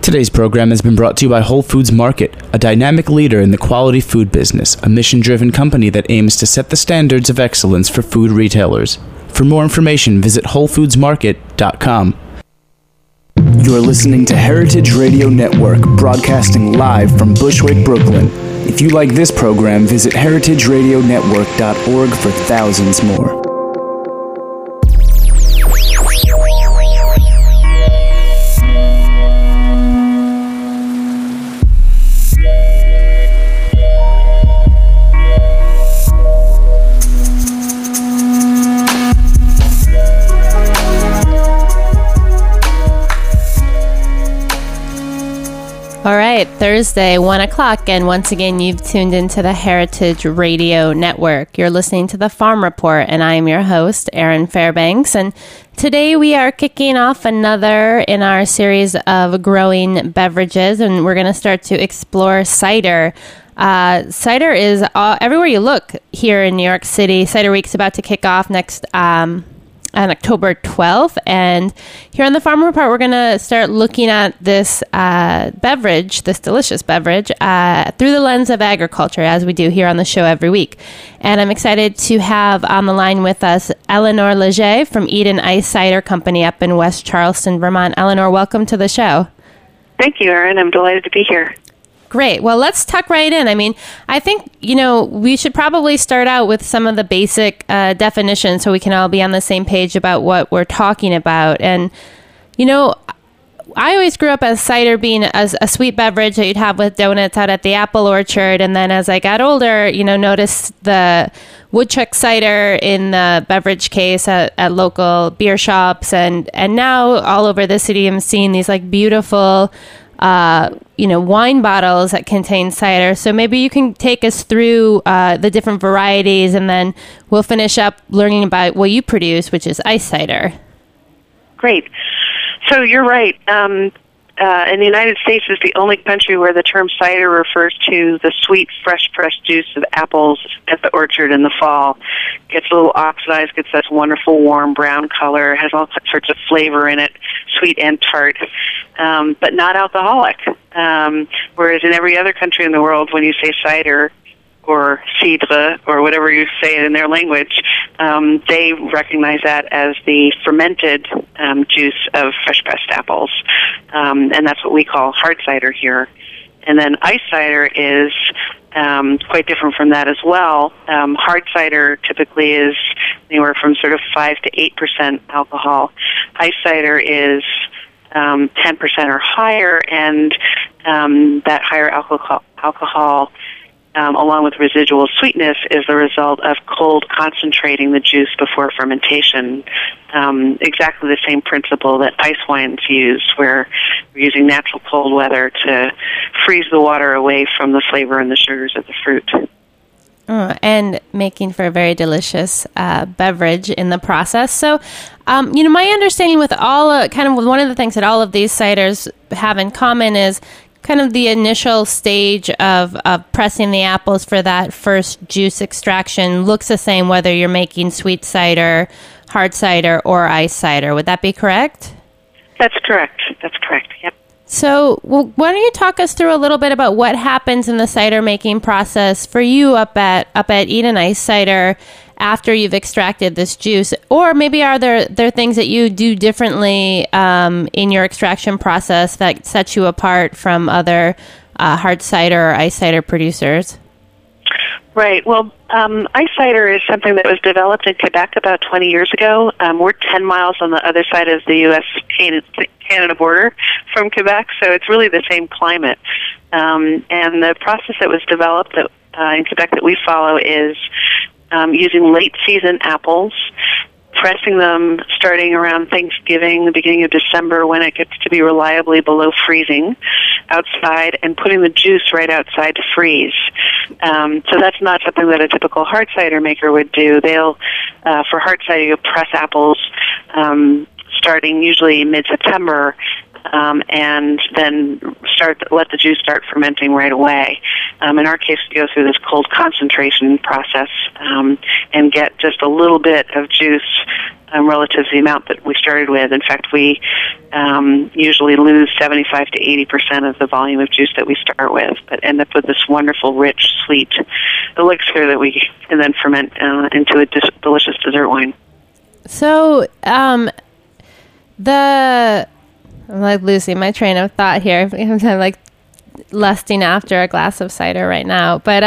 Today's program has been brought to you by Whole Foods Market, a dynamic leader in the quality food business, a mission-driven company that aims to set the standards of excellence for food retailers. For more information, visit WholeFoodsMarket.com. You're listening to Heritage Radio Network, broadcasting live from Bushwick, Brooklyn. If you like this program, visit heritageradionetwork.org for thousands more. All right, Thursday, 1 o'clock, and once again, you've tuned into the Heritage Radio Network. You're listening to the Farm Report, and I am your host, Erin Fairbanks. And today we are kicking off another in our series of growing beverages, and we're going to start to explore cider. Cider is everywhere you look here in New York City. Cider Week's about to kick off next on October 12th. And here on the Farm Report, we're going to start looking at this beverage, this delicious beverage, through the lens of agriculture, as we do here on the show every week. And I'm excited to have on the line with us Eleanor Leger from Eden Ice Cider Company up in West Charleston, Vermont. Eleanor, welcome to the show. Thank you, Erin. I'm delighted to be here. Great. Well, let's tuck right in. I mean, I think, we should probably start out with some of the basic definitions so we can all be on the same page about what we're talking about. And, I always grew up as cider being a sweet beverage that you'd have with donuts out at the apple orchard. And then as I got older, noticed the woodchuck cider in the beverage case at local beer shops. And now all over the city, I'm seeing these beautiful wine bottles that contain cider. So maybe you can take us through the different varieties, and then we'll finish up learning about what you produce, which is ice cider. Great. So you're right. In the United States is the only country where the term cider refers to the sweet, fresh pressed juice of apples at the orchard in the fall. Gets a little oxidized, gets that wonderful warm brown color, has all sorts of flavor in it, sweet and tart, but not alcoholic. Whereas in every other country in the world, when you say cider or cidre or whatever you say it in their language, they recognize that as the fermented juice of fresh-pressed apples. And that's what we call hard cider here. And then ice cider is quite different from that as well. Hard cider typically is anywhere from sort of 5 to 8% alcohol. Ice cider is 10% or higher, and that higher alcohol along with residual sweetness, is the result of cold concentrating the juice before fermentation. Exactly the same principle that ice wines use, where we're using natural cold weather to freeze the water away from the flavor and the sugars of the fruit. And making for a very delicious beverage in the process. So, my understanding with all kind of one of the things that all of these ciders have in common is kind of the initial stage of pressing the apples for that first juice extraction looks the same whether you're making sweet cider, hard cider, or ice cider. Would that be correct? That's correct. Yep. So why don't you talk us through a little bit about what happens in the cider making process for you up at Eden Ice Cider after you've extracted this juice? Or maybe are there things that you do differently in your extraction process that sets you apart from other hard cider or ice cider producers? Right. Well, ice cider is something that was developed in Quebec about 20 years ago. We're 10 miles on the other side of the U.S.-Canada border from Quebec, so it's really the same climate. And the process that was developed in Quebec that we follow is using late-season apples, pressing them starting around Thanksgiving, the beginning of December, when it gets to be reliably below freezing outside, and putting the juice right outside to freeze. So that's not something that a typical hard cider maker would do. For hard cider, you'll press apples starting usually mid-September and then let the juice start fermenting right away. In our case, we go through this cold concentration process and get just a little bit of juice relative to the amount that we started with. In fact, we usually lose 75 to 80% of the volume of juice that we start with, but end up with this wonderful, rich, sweet elixir that we can then ferment into a delicious dessert wine. So, I'm like losing my train of thought here. I'm like lusting after a glass of cider right now. But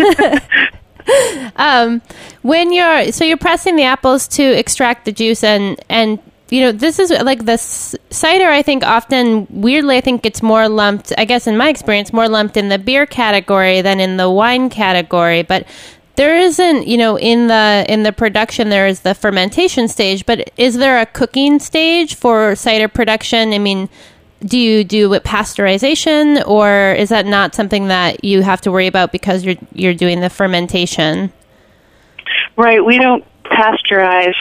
when you're pressing the apples to extract the juice, and this is like the cider. I think often, weirdly, I think it's more lumped. I guess in my experience, more lumped in the beer category than in the wine category. But there isn't, in the production, there is the fermentation stage, but is there a cooking stage for cider production? I mean, do you do it pasteurization, or is that not something that you have to worry about because you're doing the fermentation? Right, we don't pasteurize.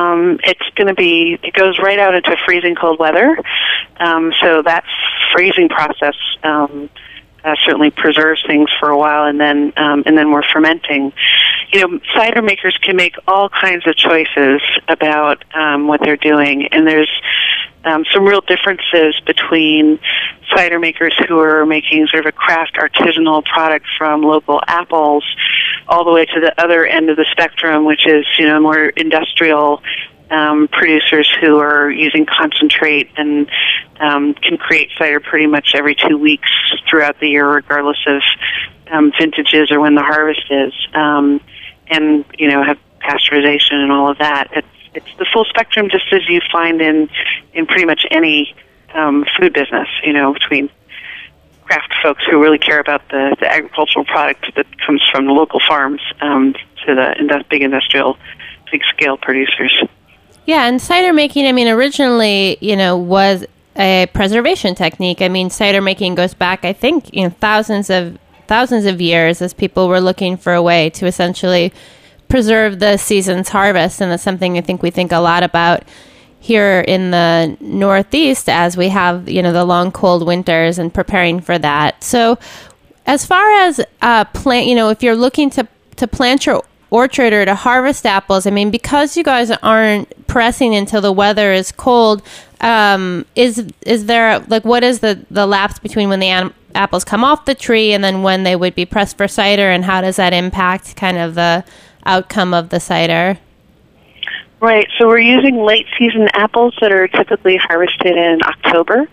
It goes right out into freezing cold weather. So that freezing process certainly preserves things for a while, and then we're fermenting. Cider makers can make all kinds of choices about what they're doing, and there's some real differences between cider makers who are making sort of a craft artisanal product from local apples all the way to the other end of the spectrum, which is more industrial producers who are using concentrate and can create cider pretty much every 2 weeks throughout the year, regardless of vintages or when the harvest is, and have pasteurization and all of that. It's the full spectrum, just as you find in pretty much any food business. Between craft folks who really care about the agricultural product that comes from the local farms to the big industrial, big scale producers. Yeah, and cider making, originally, was a preservation technique. Cider making goes back, I think, thousands of years as people were looking for a way to essentially preserve the season's harvest, and that's something I think we think a lot about here in the Northeast as we have, the long cold winters and preparing for that. So as far as if you're looking to plant your orchard or to harvest apples, because you guys aren't pressing until the weather is cold, is there, what is the lapse between when the apples come off the tree and then when they would be pressed for cider, and how does that impact kind of the outcome of the cider? Right, so we're using late season apples that are typically harvested in October,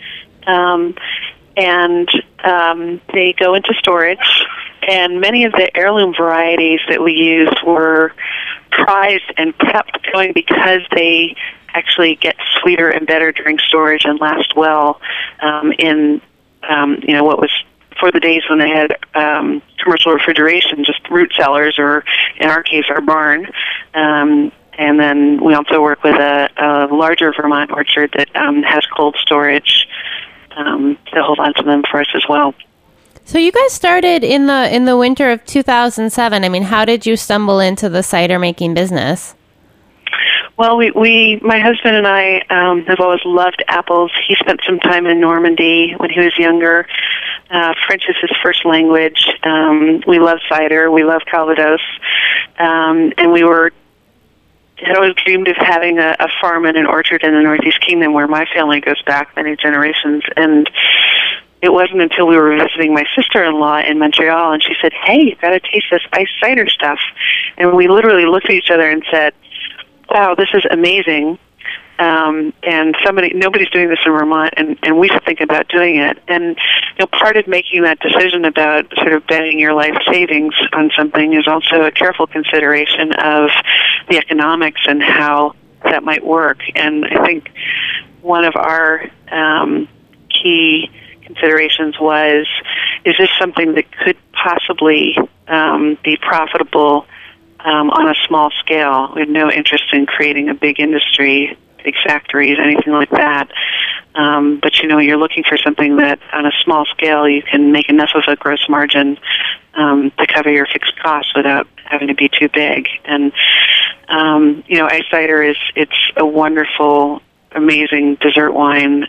and they go into storage. And many of the heirloom varieties that we used were prized and kept going because they actually get sweeter and better during storage and last well in what was for the days when they had commercial refrigeration, just root cellars, or in our case, our barn. And then we also work with a larger Vermont orchard that has cold storage to hold on to them for us as well. So you guys started in the winter of 2007. How did you stumble into the cider making business? Well, my husband and I have always loved apples. He spent some time in Normandy when he was younger. French is his first language. We love cider. We love Calvados. And we had always dreamed of having a farm and an orchard in the Northeast Kingdom, where my family goes back many generations. And it wasn't until we were visiting my sister-in-law in Montreal, and she said, "Hey, you've got to taste this ice cider stuff." And we literally looked at each other and said, "Wow, this is amazing." And nobody's doing this in Vermont, and we should think about doing it. And part of making that decision about sort of betting your life savings on something is also a careful consideration of the economics and how that might work. And I think one of our key considerations was, is this something that could possibly be profitable on a small scale? We have no interest in creating a big industry, big factories, anything like that. But you're looking for something that on a small scale you can make enough of a gross margin to cover your fixed costs without having to be too big. And ice cider it's a wonderful amazing dessert wine.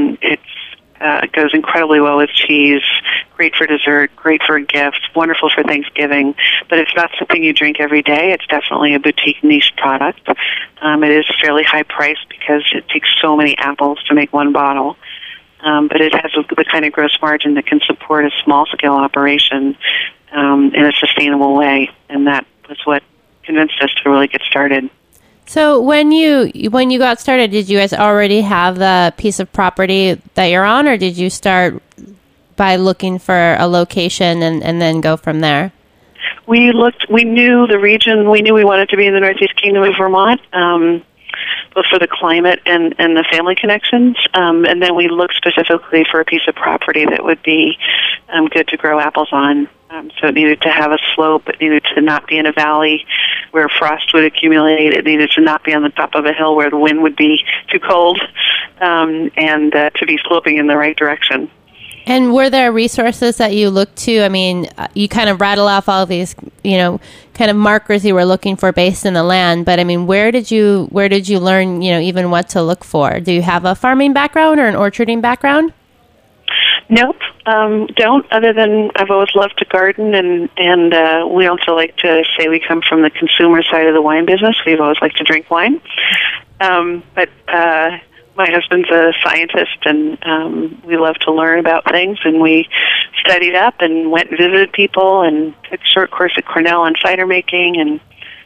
It goes incredibly well with cheese, great for dessert, great for a gift, wonderful for Thanksgiving, but it's not something you drink every day. It's definitely a boutique niche product. It is fairly high priced because it takes so many apples to make one bottle. But it has the kind of gross margin that can support a small-scale operation in a sustainable way, and that was what convinced us to really get started. So when you got started, did you guys already have the piece of property that you're on, or did you start by looking for a location and then go from there? We knew the region, we knew we wanted to be in the Northeast Kingdom of Vermont, both for the climate and the family connections, and then we looked specifically for a piece of property that would be good to grow apples on. So it needed to have a slope, it needed to not be in a valley where frost would accumulate, it needed to not be on the top of a hill where the wind would be too cold, and to be sloping in the right direction. And were there resources that you looked to? I mean, you kind of rattle off all these, kind of markers you were looking for based in the land. But I mean, where did you learn, even what to look for? Do you have a farming background or an orcharding background? Nope, don't. Other than I've always loved to garden, and we also like to say we come from the consumer side of the wine business. We've always liked to drink wine, but. My husband's a scientist, and we love to learn about things, and we studied up and went and visited people and took a short course at Cornell on cider making, and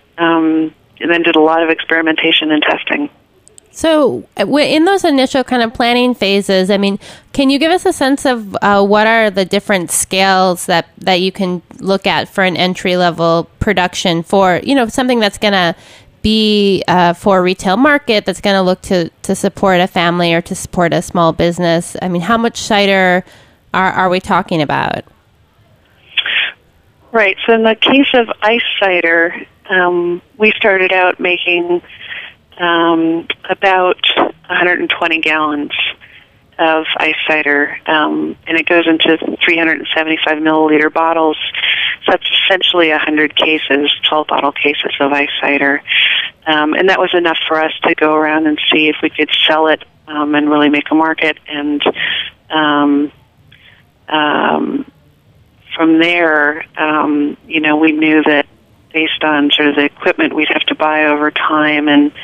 then did a lot of experimentation and testing. So in those initial kind of planning phases, I mean, can you give us a sense of what are the different scales that you can look at for an entry-level production for, something that's going to be for a retail market that's going to look to support a family or to support a small business? I mean, how much cider are we talking about? Right. So in the case of ice cider, we started out making about 120 gallons of ice cider, and it goes into 375 milliliter bottles. So that's essentially 100 cases, 12-bottle cases of ice cider. And that was enough for us to go around and see if we could sell it and really make a market. And from there, we knew that based on sort of the equipment we'd have to buy over time and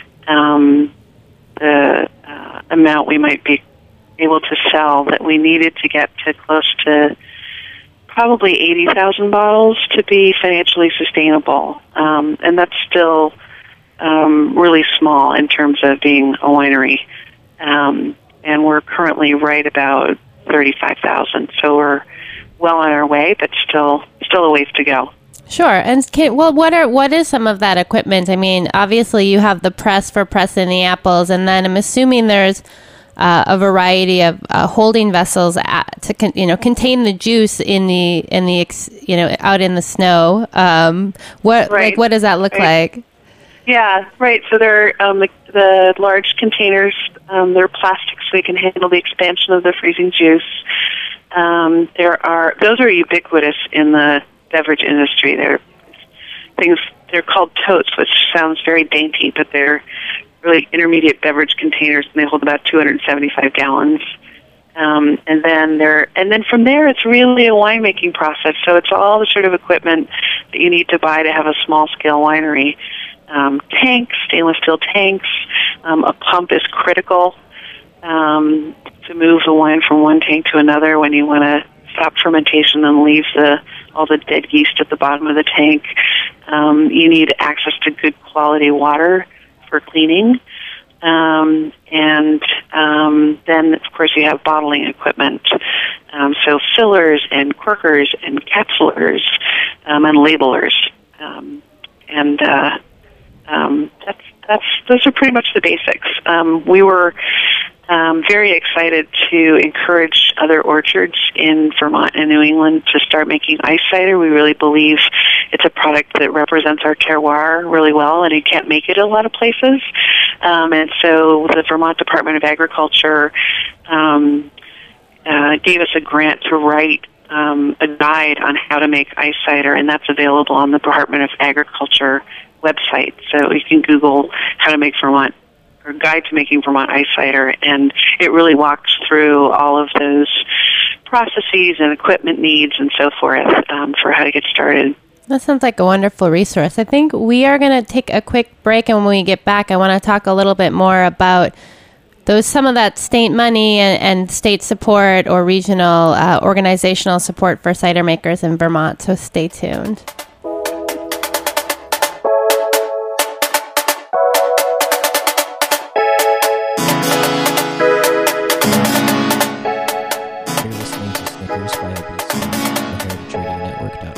the amount we might be able to sell, that we needed to get to close to probably 80,000 bottles to be financially sustainable. And that's still really small in terms of being a winery. And we're currently right about 35,000. So we're well on our way, but still a ways to go. Sure. And what is some of that equipment? I mean, obviously you have the press for pressing the apples, and then I'm assuming there's a variety of holding vessels to contain the juice in the out in the snow. What does that look like? Yeah, right. So they're the large containers. They're plastic, so they can handle the expansion of the freezing juice. Those are ubiquitous in the beverage industry. They're called totes, which sounds very dainty, but they're really intermediate beverage containers, and they hold about 275 gallons. And then from there, it's really a winemaking process. So it's all the sort of equipment that you need to buy to have a small-scale winery. Tanks, stainless steel tanks. A pump is critical to move the wine from one tank to another when you want to stop fermentation and leave all the dead yeast at the bottom of the tank. You need access to good quality water for cleaning. And then, of course, you have bottling equipment. So fillers and corkers and capsulers and labelers. Those are pretty much the basics. We were very excited to encourage other orchards in Vermont and New England to start making ice cider. We really believe it's a product that represents our terroir really well, and you can't make it in a lot of places. And so the Vermont Department of Agriculture gave us a grant to write a guide on how to make ice cider, and that's available on the Department of Agriculture website. So you can Google how to make Vermont or Guide to Making Vermont Ice Cider, and it really walks through all of those processes and equipment needs and so forth for how to get started. That sounds like a wonderful resource. I think we are going to take a quick break, and when we get back, I want to talk a little bit more about some of that state money and state support or regional organizational support for cider makers in Vermont. So stay tuned. You're listening to Snickers by ABC on heritageradionetwork.org.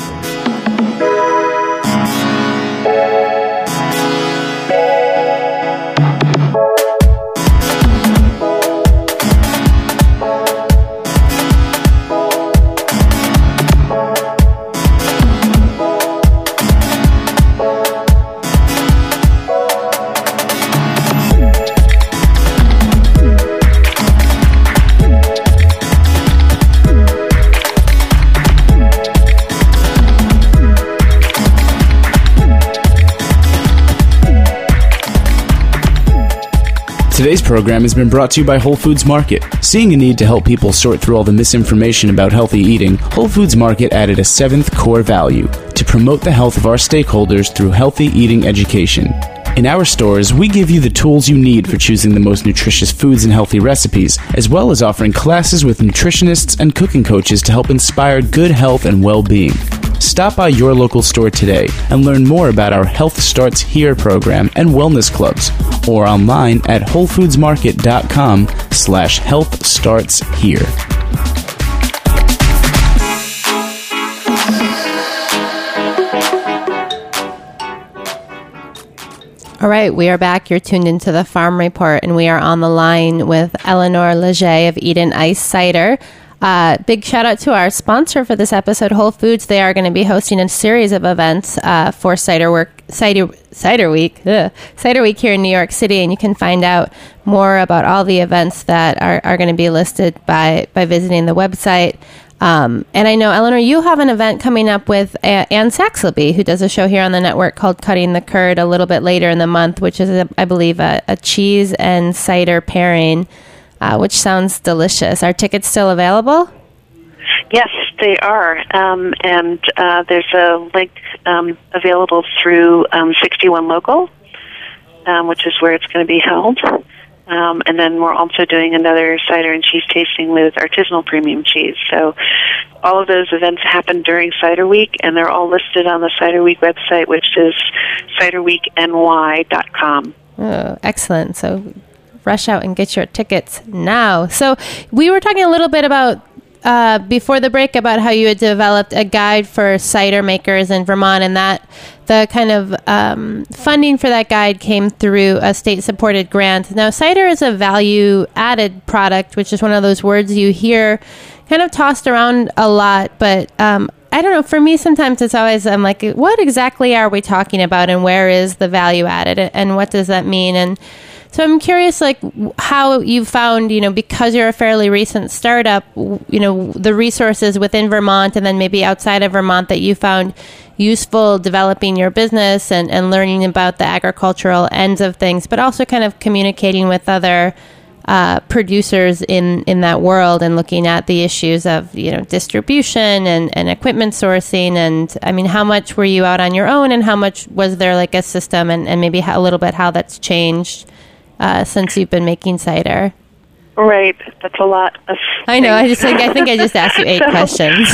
Today's program has been brought to you by Whole Foods Market. Seeing a need to help people sort through all the misinformation about healthy eating, Whole Foods Market added a seventh core value: to promote the health of our stakeholders through healthy eating education. In our stores, we give you the tools you need for choosing the most nutritious foods and healthy recipes, as well as offering classes with nutritionists and cooking coaches to help inspire good health and well-being. Stop by your local store today and learn more about our Health Starts Here program and wellness clubs, or online at wholefoodsmarket.com/healthstartshere. All right, we are back. You're tuned into the Farm Report, and we are on the line with Eleanor Leger of Eden Ice Cider. Big shout out to our sponsor for this episode, Whole Foods. They are going to be hosting a series of events for Cider Week here in New York City, and you can find out more about all the events that are going to be listed by visiting the website. And I know, Eleanor, you have an event coming up with Ann Saxelby, who does a show here on the network called Cutting the Curd, a little bit later in the month, which is, I believe, a cheese and cider pairing, which sounds delicious. Are tickets still available? Yes, they are. And there's a link available through 61 Local, which is where it's going to be held. And then we're also doing another cider and cheese tasting with artisanal premium cheese. So all of those events happen during Cider Week, and they're all listed on the Cider Week website, which is ciderweekny.com. Oh, excellent. So rush out and get your tickets now. So we were talking a little bit about before the break about how you had developed a guide for cider makers in Vermont, and that the kind of funding for that guide came through a state-supported grant. Now, cider is a value-added product, which is one of those words you hear kind of tossed around a lot, but I don't know, for me sometimes it's always, I'm like, what exactly are we talking about, and where is the value added, and what does that mean? And so I'm curious, like, how you found, because you're a fairly recent startup, the resources within Vermont and then maybe outside of Vermont that you found useful developing your business and learning about the agricultural ends of things, but also kind of communicating with other producers in that world and looking at the issues of, distribution and equipment sourcing. And I mean, how much were you out on your own, and how much was there like a system, and maybe a little bit how that's changed since you've been making cider? Right, that's a lot of I know. I think I just asked you 8 questions.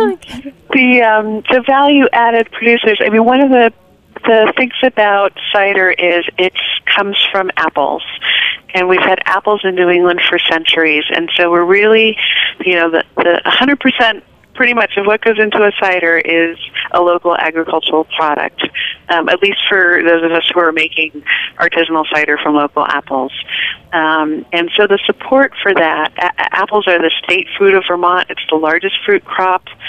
The value-added producers. I mean, one of the things about cider is it comes from apples, and we've had apples in New England for centuries, and so we're really, the 100%. Pretty much of what goes into a cider is a local agricultural product, at least for those of us who are making artisanal cider from local apples. And so the support for that, apples are the state fruit of Vermont. It's the largest fruit crop.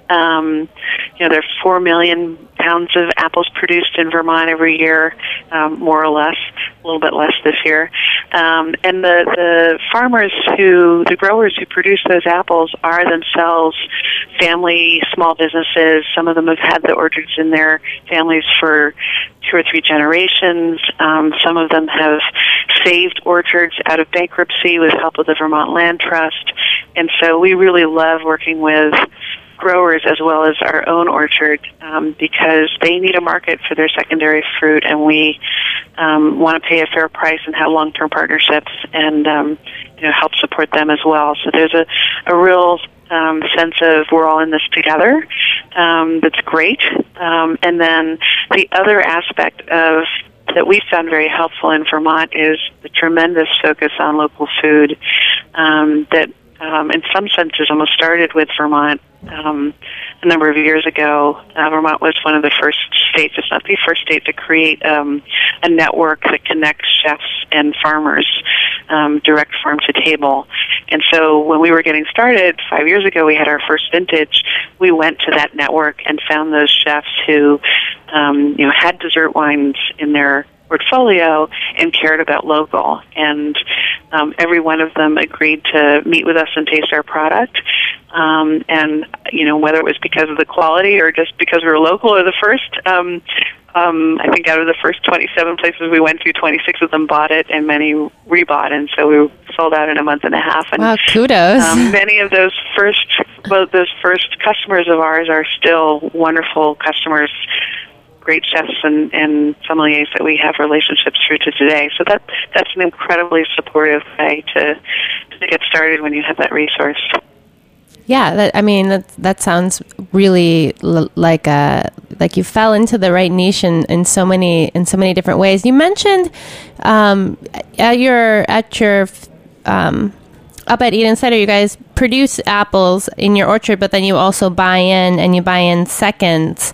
There are 4 million pounds of apples produced in Vermont every year, more or less, a little bit less this year. And the growers who produce those apples are themselves family small businesses. Some of them have had the orchards in their families for 2 or 3 generations. Some of them have saved orchards out of bankruptcy with help of the Vermont Land Trust. And so we really love working with growers as well as our own orchard because they need a market for their secondary fruit, and we want to pay a fair price and have long-term partnerships and help support them as well. So there's a real sense of we're all in this together. That's great. And then the other aspect of that we found very helpful in Vermont is the tremendous focus on local food that in some senses almost started with Vermont a number of years ago. Vermont was one of the first states, if not the first state, to create a network that connects chefs and farmers direct farm to table. And so when we were getting started 5 years ago, we had our first vintage. We went to that network and found those chefs who had dessert wines in their portfolio and cared about local. And every one of them agreed to meet with us and taste our product. And, whether it was because of the quality or just because we were local or the first, I think out of the first 27 places we went to, 26 of them bought it and many rebought. And so we sold out in a month and a half. And, wow, kudos. Many of those first customers of ours are still wonderful customers, great chefs and sommeliers that we have relationships through to today. So that's an incredibly supportive way to get started when you have that resource. Yeah, that sounds really like you fell into the right niche in so many different ways. You mentioned at your up at Eden Cider, you guys produce apples in your orchard, but then you also buy in seconds.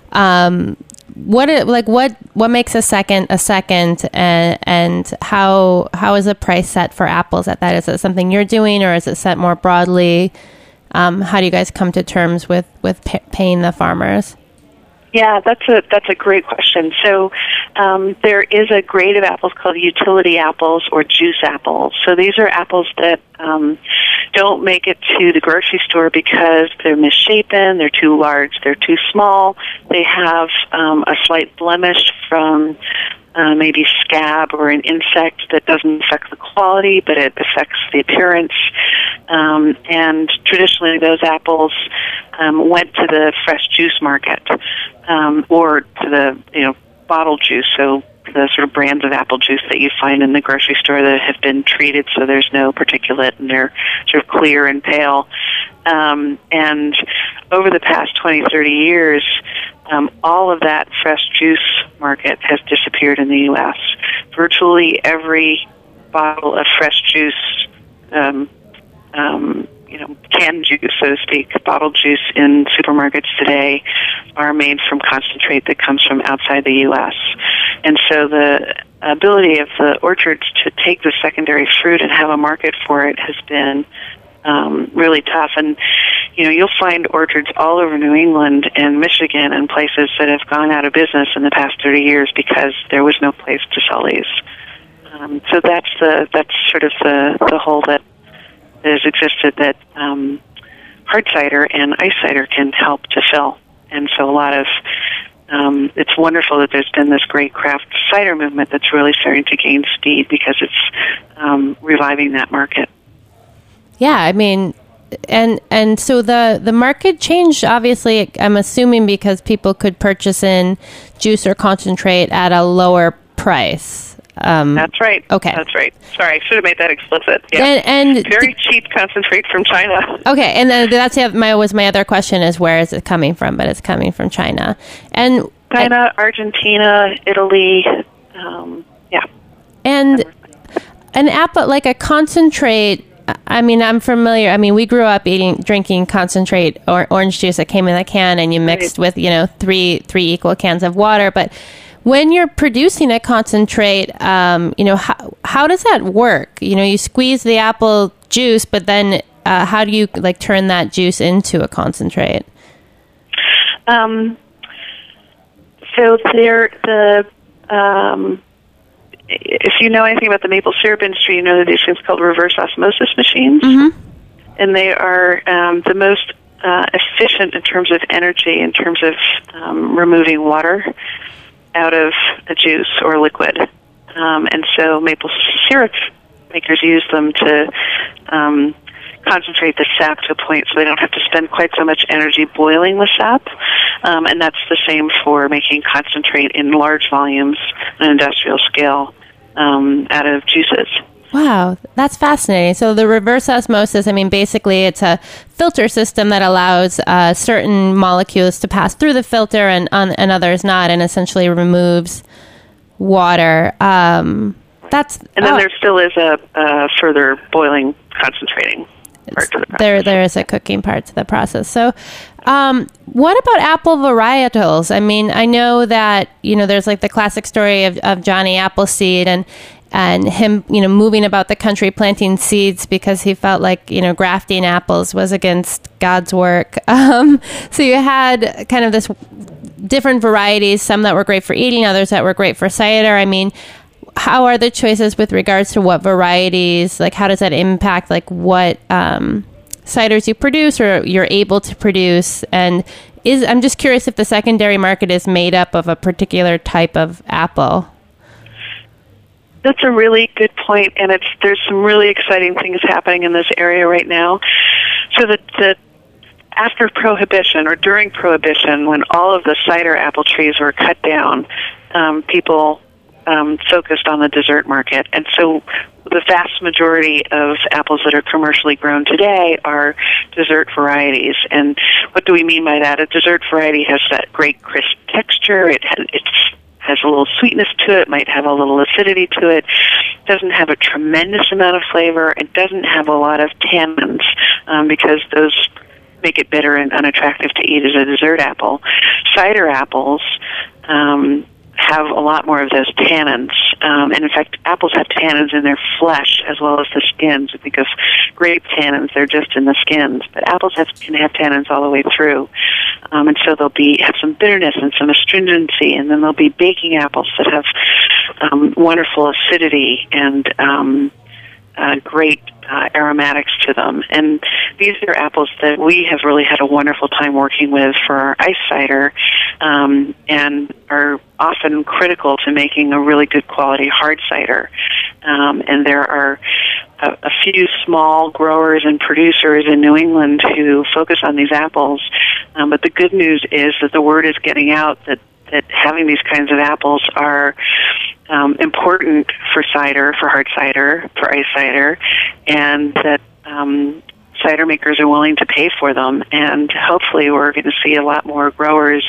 What makes a second, and how is the price set for apples at that? Is it something you're doing, or is it set more broadly? How do you guys come to terms with paying the farmers? Yeah, that's a great question. So there is a grade of apples called utility apples or juice apples. So these are apples that don't make it to the grocery store because they're misshapen, they're too large, they're too small, they have a slight blemish from maybe scab or an insect that doesn't affect the quality, but it affects the appearance. And traditionally, those apples went to the fresh juice market or to the bottled juice. So the sort of brands of apple juice that you find in the grocery store that have been treated so there's no particulate and they're sort of clear and pale. And over the past 20, 30 years, all of that fresh juice market has disappeared in the U.S. Virtually every bottle of fresh juice, canned juice, so to speak, bottled juice in supermarkets today are made from concentrate that comes from outside the U.S. And so the ability of the orchards to take the secondary fruit and have a market for it has been really tough. And, you'll find orchards all over New England and Michigan and places that have gone out of business in the past 30 years because there was no place to sell these. So that's sort of the hole that has existed that hard cider and ice cider can help to fill. And so a lot of it's wonderful that there's been this great craft cider movement that's really starting to gain speed because it's reviving that market. Yeah, and so the market changed, obviously, I'm assuming because people could purchase in juice or concentrate at a lower price. That's right. Okay. That's right. Sorry, I should have made that explicit. Yeah. And very cheap concentrate from China. Okay, and then that's my other question is where is it coming from? But it's coming from China. And China, Argentina, Italy, yeah. And an apple, like a concentrate, I'm familiar. We grew up drinking concentrate or orange juice that came in a can and you mixed with, three equal cans of water. But when you're producing a concentrate, how does that work? You squeeze the apple juice, but then how do you turn that juice into a concentrate? So if you know anything about the maple syrup industry, you know that these things called reverse osmosis machines, and they are the most efficient in terms of energy, in terms of removing water out of a juice or liquid. And so maple syrup makers use them to concentrate the sap to a point so they don't have to spend quite so much energy boiling the sap. And that's the same for making concentrate in large volumes on an industrial scale out of juices. Wow, that's fascinating. So the reverse osmosis, I mean, basically it's a filter system that allows certain molecules to pass through the filter and others not, and essentially removes water. Then there still is a further boiling, concentrating part to the process. There is a cooking part to the process. So what about apple varietals? I mean, I know that, there's like the classic story of Johnny Appleseed and him, moving about the country planting seeds because he felt like, grafting apples was against God's work. So you had kind of this different varieties, some that were great for eating, others that were great for cider. I mean, how are the choices with regards to what varieties, like how does that impact like what ciders you produce or you're able to produce? And I'm just curious if the secondary market is made up of a particular type of apple. That's a really good point, and there's some really exciting things happening in this area right now. So that after Prohibition or during Prohibition, when all of the cider apple trees were cut down, people focused on the dessert market, and so the vast majority of apples that are commercially grown today are dessert varieties. And what do we mean by that? A dessert variety has that great crisp texture. It has a little sweetness to it, might have a little acidity to it, doesn't have a tremendous amount of flavor, it doesn't have a lot of tannins because those make it bitter and unattractive to eat as a dessert apple. Cider apples have a lot more of those tannins, and in fact, apples have tannins in their flesh as well as the skins. We think of grape tannins, they're just in the skins, but apples can have tannins all the way through. And so they'll have some bitterness and some astringency, and then there'll be baking apples that have wonderful acidity and great aromatics to them. And these are apples that we have really had a wonderful time working with for our ice cider, and are often critical to making a really good quality hard cider. And there are a few small growers and producers in New England who focus on these apples. But the good news is that the word is getting out that having these kinds of apples are important for cider, for hard cider, for ice cider, and that cider makers are willing to pay for them. And hopefully we're going to see a lot more growers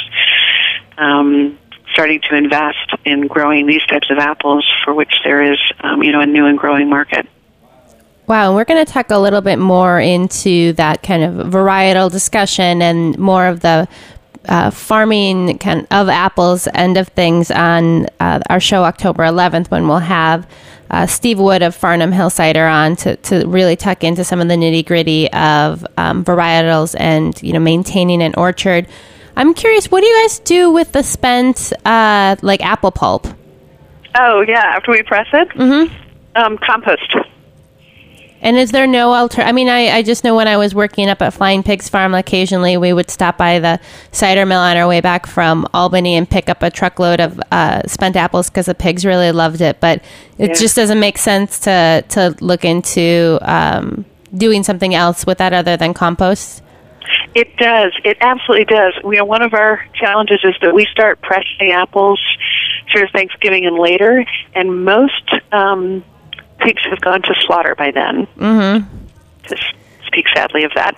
starting to invest in growing these types of apples for which there is a new and growing market. Wow, and we're going to talk a little bit more into that kind of varietal discussion and more of the farming kind of apples end of things on our show October 11th, when we'll have Steve Wood of Farnham Hill Cider on to really tuck into some of the nitty gritty of varietals and maintaining an orchard. I'm curious, what do you guys do with the spent like apple pulp? Oh yeah, after we press it, compost. And is there no I mean, I just know when I was working up at Flying Pigs Farm, occasionally we would stop by the cider mill on our way back from Albany and pick up a truckload of spent apples because the pigs really loved it. But it just doesn't make sense to look into doing something else with that other than compost. It does. It absolutely does. One of our challenges is that we start pressing apples through Thanksgiving and later, and most pigs have gone to slaughter by then. To speak sadly of that.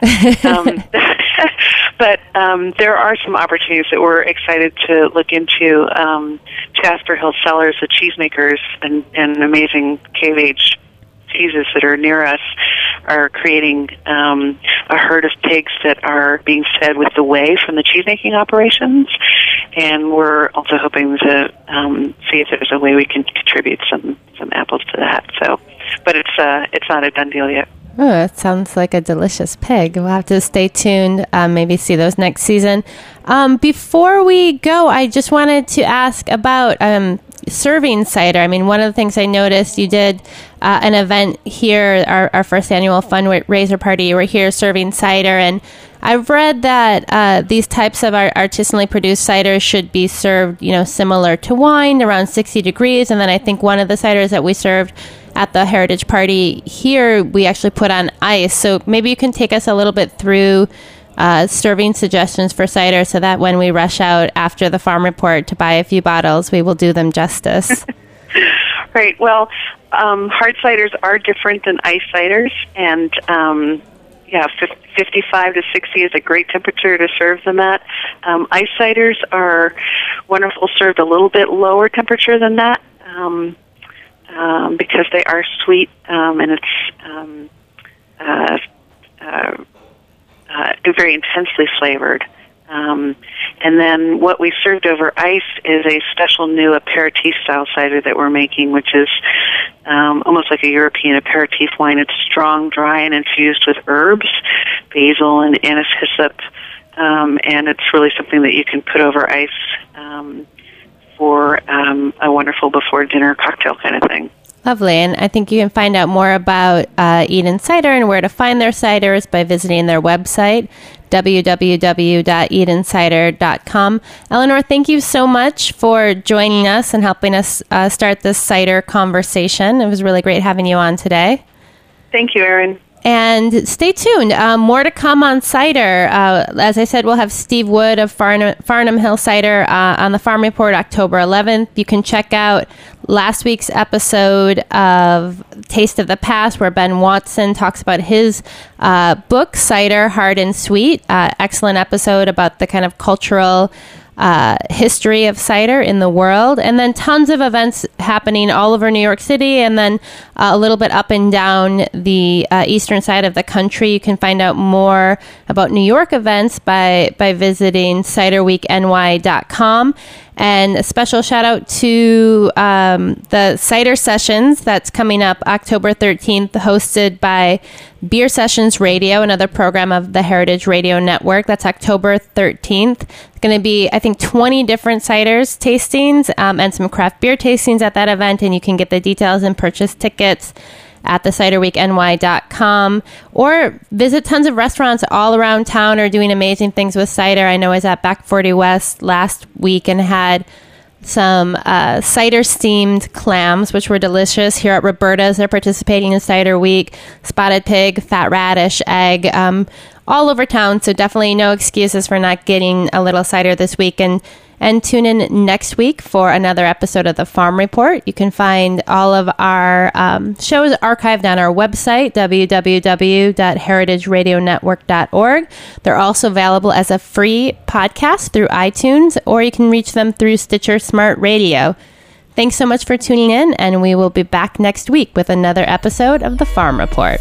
But there are some opportunities that we're excited to look into. Jasper Hill Cellars, the cheesemakers and amazing cave-age cheeses that are near us, are creating a herd of pigs that are being fed with the whey from the cheesemaking operations, and we're also hoping to see if there's a way we can contribute some apples to that. So, but it's not a done deal yet. Oh, that sounds like a delicious pig. We'll have to stay tuned, maybe see those next season. Before we go, I just wanted to ask about serving cider. I mean, one of the things I noticed, you did an event here, our first annual fundraiser party. You were here serving cider, and I've read that these types of artisanally produced ciders should be served, similar to wine, around 60 degrees. And then I think one of the ciders that we served at the Heritage Party here, we actually put on ice. So maybe you can take us a little bit through serving suggestions for cider so that when we rush out after the Farm Report to buy a few bottles, we will do them justice. Right. Well, hard ciders are different than ice ciders, and 55 to 60 is a great temperature to serve them at. Ice ciders are wonderful served a little bit lower temperature than that because they are sweet, and it's very intensely flavored. And then what we served over ice is a special new aperitif-style cider that we're making, which is almost like a European aperitif wine. It's strong, dry, and infused with herbs, basil and anise hyssop, and it's really something that you can put over ice for a wonderful before-dinner cocktail kind of thing. Lovely. And I think you can find out more about Eden Cider and where to find their ciders by visiting their website, www.edencider.com. Eleanor, thank you so much for joining us and helping us start this cider conversation. It was really great having you on today. Thank you, Erin. And stay tuned. More to come on cider. As I said, we'll have Steve Wood of Farnham Hill Cider on the Farm Report October 11th. You can check out last week's episode of Taste of the Past, where Ben Watson talks about his book, Cider, Hard and Sweet. Excellent episode about the kind of cultural history of cider in the world, and then tons of events happening all over New York City, and then a little bit up and down the eastern side of the country. You can find out more about New York events by visiting ciderweekny.com. And a special shout out to the Cider Sessions that's coming up October 13th, hosted by Beer Sessions Radio, another program of the Heritage Radio Network. That's October 13th. It's going to be, I think, 20 different ciders tastings and some craft beer tastings at that event. And you can get the details and purchase tickets at theciderweekny.com, or visit tons of restaurants all around town are doing amazing things with cider. I know I was at Back 40 West last week and had some cider steamed clams, which were delicious. Here at Roberta's, they're participating in Cider Week. Spotted pig, fat radish, egg, all over town. So definitely no excuses for not getting a little cider this week. And tune in next week for another episode of the Farm Report. You can find all of our shows archived on our website, www.heritageradionetwork.org. They're also available as a free podcast through iTunes, or you can reach them through Stitcher Smart Radio. Thanks so much for tuning in, and we will be back next week with another episode of the Farm Report.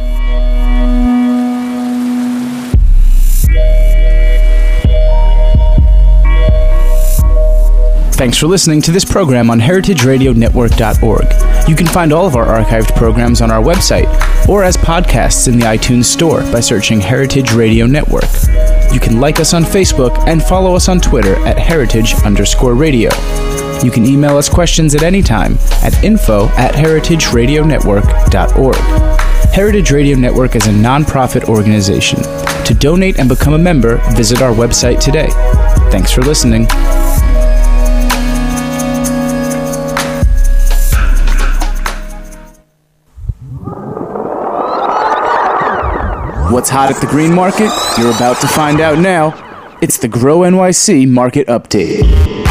Thanks for listening to this program on heritageradionetwork.org. You can find all of our archived programs on our website or as podcasts in the iTunes Store by searching Heritage Radio Network. You can like us on Facebook and follow us on Twitter at @heritage_radio. You can email us questions at any time at info@heritageradionetwork.org. Heritage Radio Network is a non-profit organization. To donate and become a member, visit our website today. Thanks for listening. What's hot at the green market? You're about to find out now. It's the Grow NYC Market Update.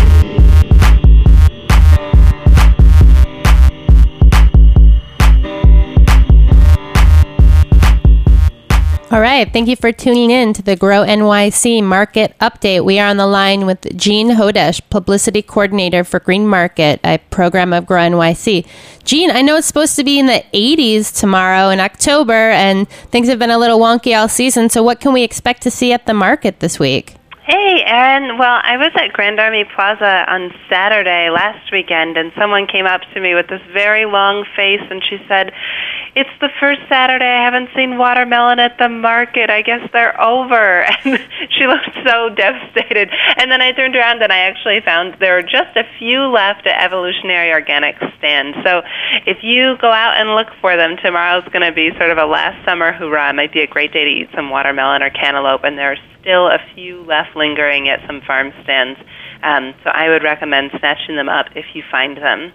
All right. Thank you for tuning in to the Grow NYC Market Update. We are on the line with Jean Hodesh, Publicity Coordinator for Green Market, a program of Grow NYC. Jean, I know it's supposed to be in the 80s tomorrow in October, and things have been a little wonky all season. So what can we expect to see at the market this week? Hey, Erin. Well, I was at Grand Army Plaza on Saturday last weekend, and someone came up to me with this very long face, and she said, it's the first Saturday. I haven't seen watermelon at the market. I guess they're over. And she looked so devastated. And then I turned around and I actually found there were just a few left at Evolutionary Organics stand. So if you go out and look for them, tomorrow's going to be sort of a last summer hurrah. It might be a great day to eat some watermelon or cantaloupe, and there are still a few left lingering at some farm stands. So I would recommend snatching them up if you find them.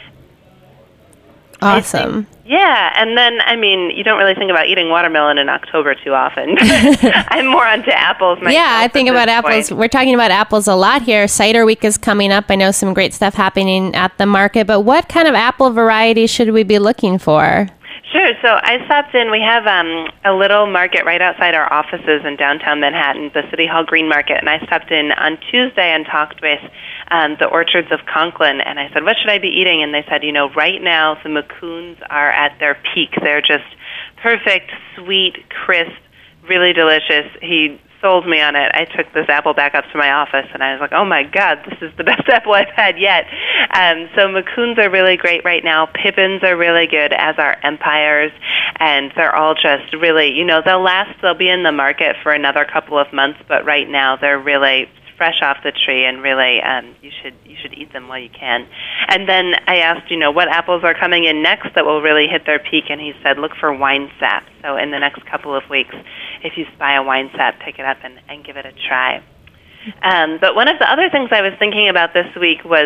Awesome. Yeah, and then, I mean, you don't really think about eating watermelon in October too often. I'm more onto apples myself. Yeah, I think about apples. We're talking about apples a lot here. Cider Week is coming up. I know some great stuff happening at the market, but what kind of apple varieties should we be looking for? Sure. So I stopped in. We have a little market right outside our offices in downtown Manhattan, the City Hall Green Market, and I stopped in on Tuesday and talked with the orchards of Conklin, and I said, what should I be eating? And they said, right now the Macoons are at their peak. They're just perfect, sweet, crisp, really delicious. He sold me on it. I took this apple back up to my office, and I was like, oh, my God, this is the best apple I've had yet. So Macoons are really great right now. Pippins are really good, as are Empires, and they're all just really, they'll be in the market for another couple of months, but right now they're really fresh off the tree, and really you should eat them while you can. And then I asked, what apples are coming in next that will really hit their peak, and he said, look for wine sap. So in the next couple of weeks, if you spy a wine sap, pick it up and give it a try. But one of the other things I was thinking about this week was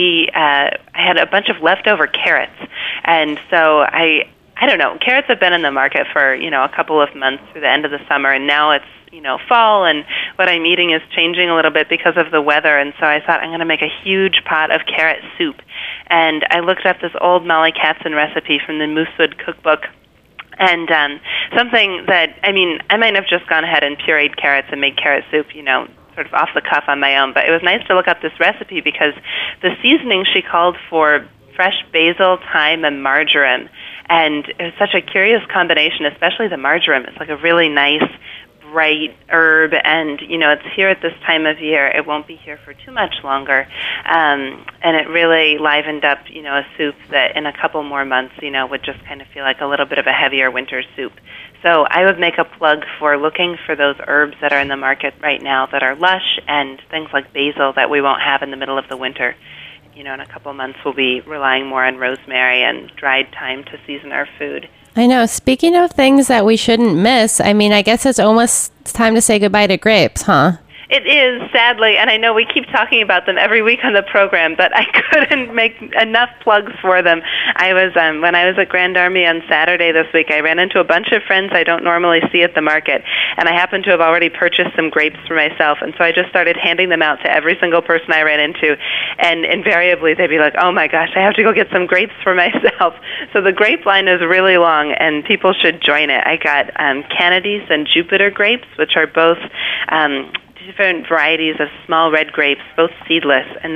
I had a bunch of leftover carrots, and so I don't know, carrots have been in the market for, a couple of months through the end of the summer, and now it's, fall, and what I'm eating is changing a little bit because of the weather, and so I thought I'm going to make a huge pot of carrot soup. And I looked up this old Molly Katzen recipe from the Moosewood Cookbook, and something that, I might have just gone ahead and pureed carrots and made carrot soup, sort of off the cuff on my own, but it was nice to look up this recipe because the seasoning she called for fresh basil, thyme, and marjoram, and it was such a curious combination, especially the marjoram. It's like a really nice, bright herb, and it's here at this time of year. It won't be here for too much longer, and it really livened up a soup that in a couple more months would just kind of feel like a little bit of a heavier winter soup. So I would make a plug for looking for those herbs that are in the market right now that are lush, and things like basil that we won't have in the middle of the winter. In a couple months we'll be relying more on rosemary and dried thyme to season our food. I know. Speaking of things that we shouldn't miss, I guess it's almost time to say goodbye to grapes, huh? It is, sadly, and I know we keep talking about them every week on the program, but I couldn't make enough plugs for them. I was when I was at Grand Army on Saturday this week, I ran into a bunch of friends I don't normally see at the market, and I happened to have already purchased some grapes for myself, and so I just started handing them out to every single person I ran into, and invariably they'd be like, oh my gosh, I have to go get some grapes for myself. So the grape line is really long, and people should join it. I got Canadees and Jupiter grapes, which are both different varieties of small red grapes, both seedless, and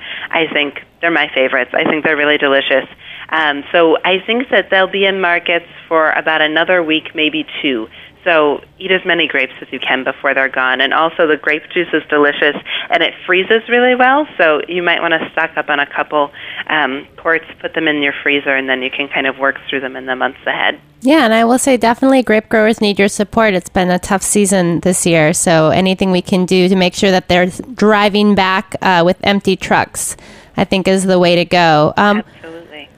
I think they're my favorites. I think they're really delicious. So I think that they'll be in markets for about another week, maybe two. So eat as many grapes as you can before they're gone. And also the grape juice is delicious, and it freezes really well, so you might want to stock up on a couple quarts, put them in your freezer, and then you can kind of work through them in the months ahead. Yeah, and I will say definitely grape growers need your support. It's been a tough season this year, so anything we can do to make sure that they're driving back with empty trucks, I think is the way to go. Absolutely.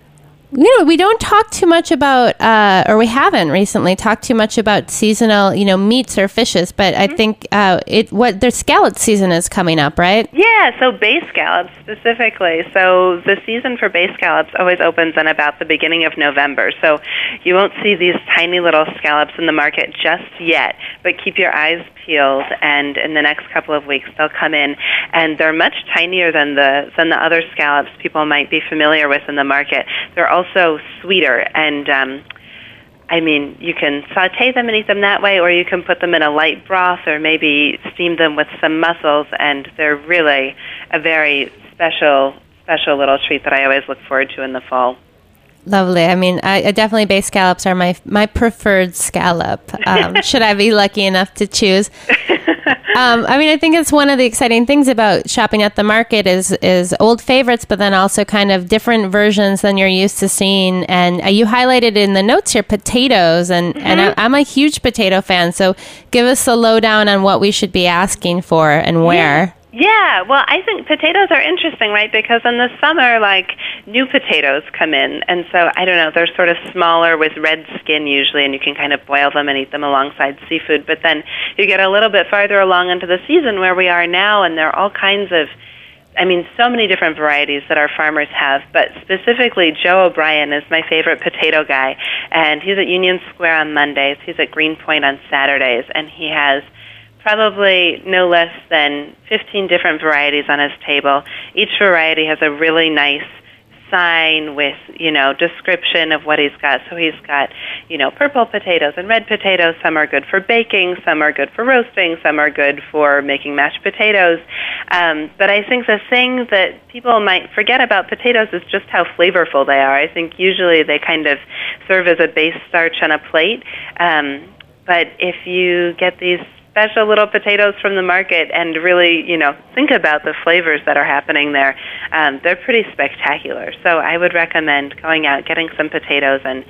We don't talk too much about, or we haven't recently talked too much about seasonal, meats or fishes, but I think their scallop season is coming up, right? Yeah, so bay scallops specifically. So the season for bay scallops always opens in about the beginning of November. So you won't see these tiny little scallops in the market just yet, but keep your eyes peeled, and in the next couple of weeks they'll come in, and they're much tinier than the other scallops people might be familiar with in the market. They're also sweeter, and you can saute them and eat them that way, or you can put them in a light broth, or maybe steam them with some mussels, and they're really a very special little treat that I always look forward to in the fall. Lovely. I definitely bay scallops are my preferred scallop. Should I be lucky enough to choose? I think it's one of the exciting things about shopping at the market is old favorites, but then also kind of different versions than you're used to seeing. And you highlighted in the notes here potatoes, and I'm a huge potato fan. So give us a lowdown on what we should be asking for and where. Yeah, well, I think potatoes are interesting, right? Because in the summer, new potatoes come in, and so, I don't know, they're sort of smaller with red skin usually, and you can kind of boil them and eat them alongside seafood. But then you get a little bit farther along into the season where we are now, and there are all kinds of, so many different varieties that our farmers have, but specifically Joe O'Brien is my favorite potato guy, and he's at Union Square on Mondays, he's at Greenpoint on Saturdays, and he has probably no less than 15 different varieties on his table. Each variety has a really nice sign with, description of what he's got. So he's got, purple potatoes and red potatoes. Some are good for baking, some are good for roasting, some are good for making mashed potatoes. But I think the thing that people might forget about potatoes is just how flavorful they are. I think usually they kind of serve as a base starch on a plate. But if you get these special little potatoes from the market and really, think about the flavors that are happening there, they're pretty spectacular. So I would recommend going out, getting some potatoes, and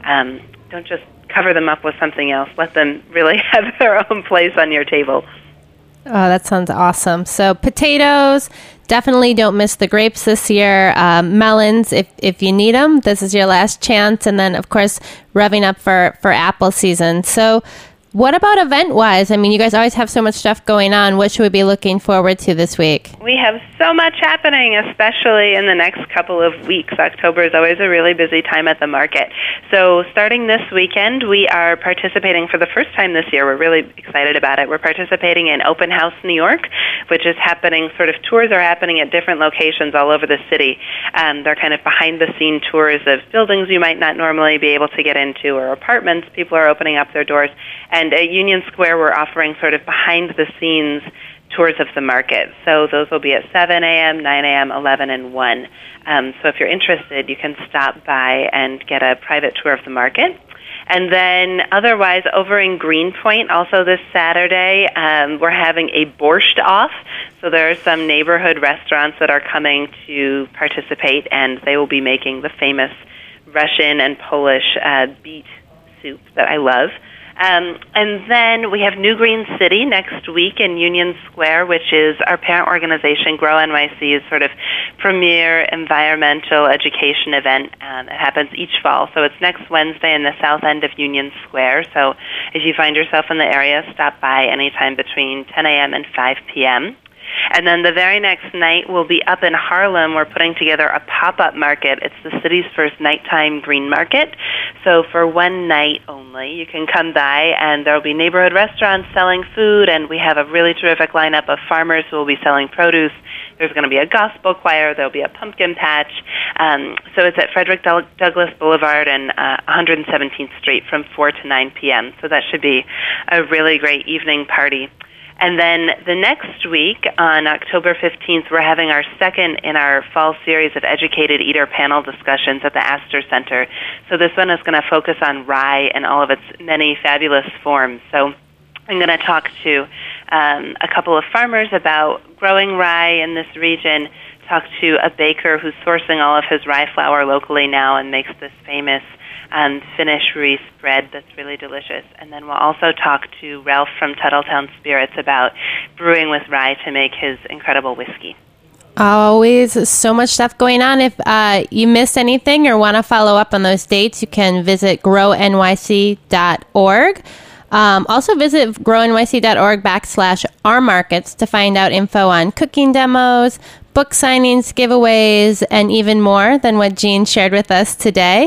don't just cover them up with something else. Let them really have their own place on your table. Oh, that sounds awesome. So potatoes, definitely don't miss the grapes this year. Melons, if you need them, this is your last chance. And then, of course, revving up for apple season. So what about event-wise? You guys always have so much stuff going on. What should we be looking forward to this week? We have so much happening, especially in the next couple of weeks. October is always a really busy time at the market. So starting this weekend, we are participating for the first time this year. We're really excited about it. We're participating in Open House New York, which is happening, tours are happening at different locations all over the city. They're kind of behind-the-scene tours of buildings you might not normally be able to get into, or apartments. People are opening up their doors. And at Union Square, we're offering sort of behind-the-scenes tours of the market. So those will be at 7 a.m., 9 a.m., 11, and 1. So if you're interested, you can stop by and get a private tour of the market. And then otherwise, over in Greenpoint, also this Saturday, we're having a borscht off. So there are some neighborhood restaurants that are coming to participate, and they will be making the famous Russian and Polish beet soup that I love. And then we have New Green City next week in Union Square, which is our parent organization, Grow NYC's sort of premier environmental education event. It happens each fall. So it's next Wednesday in the south end of Union Square. So if you find yourself in the area, stop by anytime between 10 a.m. and 5 p.m. And then the very next night, we'll be up in Harlem. We're putting together a pop-up market. It's the city's first nighttime green market. So for one night only, you can come by, and there will be neighborhood restaurants selling food, and we have a really terrific lineup of farmers who will be selling produce. There's going to be a gospel choir. There will be a pumpkin patch. So it's at Frederick Douglass Boulevard and 117th Street from 4 to 9 p.m. So that should be a really great evening party. And then the next week, on October 15th, we're having our second in our fall series of Educated Eater panel discussions at the Astor Center. So this one is going to focus on rye and all of its many fabulous forms. So I'm going to talk to a couple of farmers about growing rye in this region, talk to a baker who's sourcing all of his rye flour locally now and makes this famous Finnish Reese bread that's really delicious. And then we'll also talk to Ralph from Tuttletown Spirits about brewing with rye to make his incredible whiskey. Always so much stuff going on. If you missed anything or want to follow up on those dates, you can visit grownyc.org. Also visit grownyc.org/ourmarkets to find out info on cooking demos, book signings, giveaways, and even more than what Jean shared with us today.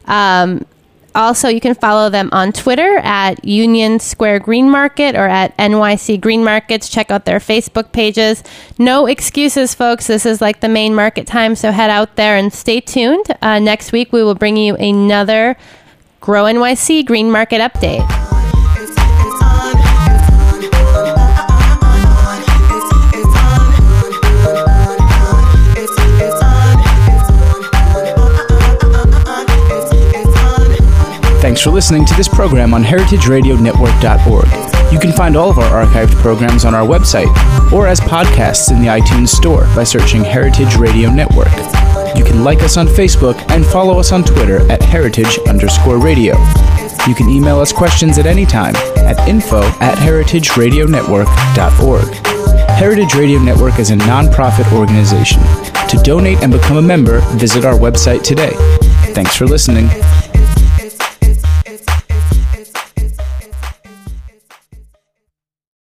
Also, you can follow them on Twitter at Union Square Green Market or at NYC Green Markets. Check out their Facebook pages. No excuses, folks. This is like the main market time, so head out there and stay tuned. Next week, we will bring you another Grow NYC Green Market update. Thanks for listening to this program on heritageradionetwork.org. You can find all of our archived programs on our website or as podcasts in the iTunes Store by searching Heritage Radio Network. You can like us on Facebook and follow us on Twitter at heritage_radio. You can email us questions at any time at info@heritageradionetwork.org. Heritage Radio Network is a non-profit organization. To donate and become a member, visit our website today. Thanks for listening.